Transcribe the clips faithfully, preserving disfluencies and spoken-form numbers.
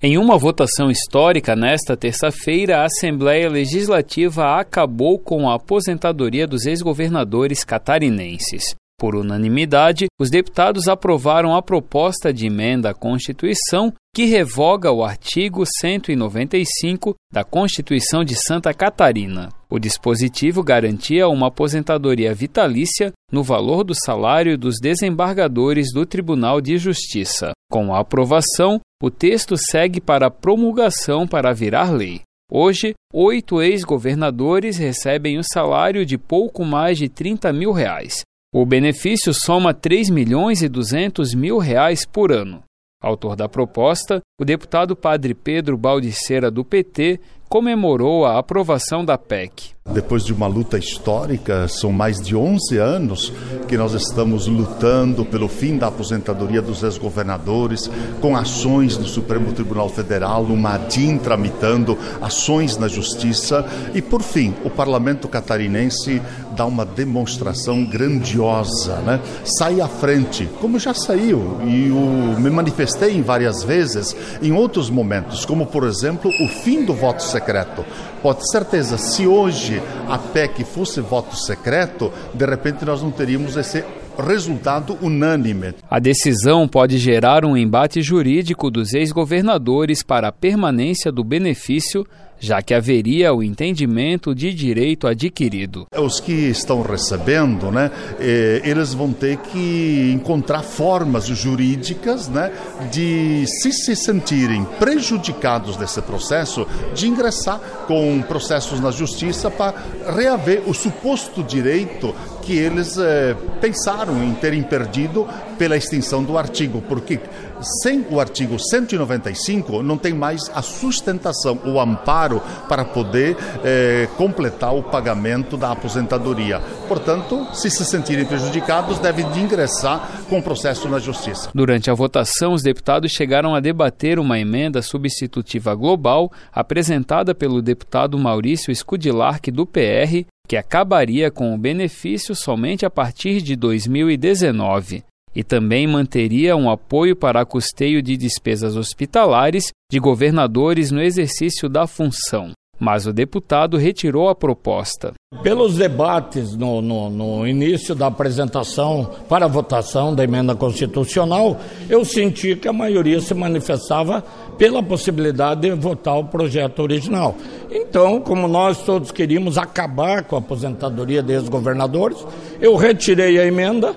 Em uma votação histórica nesta terça-feira, a Assembleia Legislativa acabou com a aposentadoria dos ex-governadores catarinenses. Por unanimidade, os deputados aprovaram a proposta de emenda à Constituição que revoga o artigo cento e noventa e cinco da Constituição de Santa Catarina. O dispositivo garantia uma aposentadoria vitalícia no valor do salário dos desembargadores do Tribunal de Justiça. Com a aprovação, o texto segue para promulgação para virar lei. Hoje, oito ex-governadores recebem o salário de pouco mais de trinta mil reais. O benefício soma três milhões e duzentos mil reais por ano. Autor da proposta, o deputado Padre Pedro Baldiceira, do P T, comemorou a aprovação da P E C. Depois de uma luta histórica, são mais de onze anos que nós estamos lutando pelo fim da aposentadoria dos ex-governadores, com ações no Supremo Tribunal Federal, uma ADIM tramitando, ações na Justiça e, por fim, o Parlamento catarinense dá uma demonstração grandiosa, né? Sai à frente, como já saiu, e o, me manifestei em várias vezes em outros momentos, como, por exemplo, o fim do voto secreto. Pode ter certeza, se hoje a P E C fosse voto secreto, de repente nós não teríamos esse resultado unânime. A decisão pode gerar um embate jurídico dos ex-governadores para a permanência do benefício, já que haveria o entendimento de direito adquirido. Os que estão recebendo, né, eh, eles vão ter que encontrar formas jurídicas, né, de, se se sentirem prejudicados desse processo, de ingressar com processos na Justiça para reaver o suposto direito que eles eh, pensaram em terem perdido pela extinção do artigo, porque sem o artigo cento e noventa e cinco não tem mais a sustentação, o amparo para poder eh, completar o pagamento da aposentadoria. Portanto, se se sentirem prejudicados, devem de ingressar com processo na Justiça. Durante a votação, os deputados chegaram a debater uma emenda substitutiva global apresentada pelo deputado Maurício Scudilarc, do P R, que acabaria com o benefício somente a partir de dois mil e dezenove. E também manteria um apoio para custeio de despesas hospitalares de governadores no exercício da função. Mas o deputado retirou a proposta. Pelos debates no, no, no início da apresentação para a votação da emenda constitucional, eu senti que a maioria se manifestava pela possibilidade de votar o projeto original. Então, como nós todos queríamos acabar com a aposentadoria dos governadores, eu retirei a emenda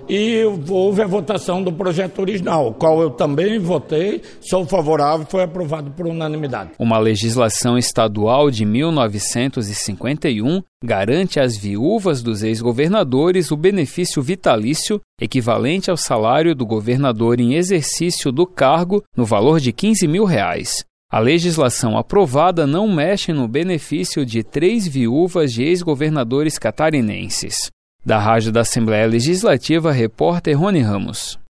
e houve a votação do projeto original, o qual eu também votei, sou favorável e foi aprovado por unanimidade. Uma legislação estadual de mil novecentos e cinquenta e um garante às viúvas dos ex-governadores o benefício vitalício equivalente ao salário do governador em exercício do cargo no valor de quinze mil reais. A legislação aprovada não mexe no benefício de três viúvas de ex-governadores catarinenses. Da Rádio da Assembleia Legislativa, repórter Rony Ramos.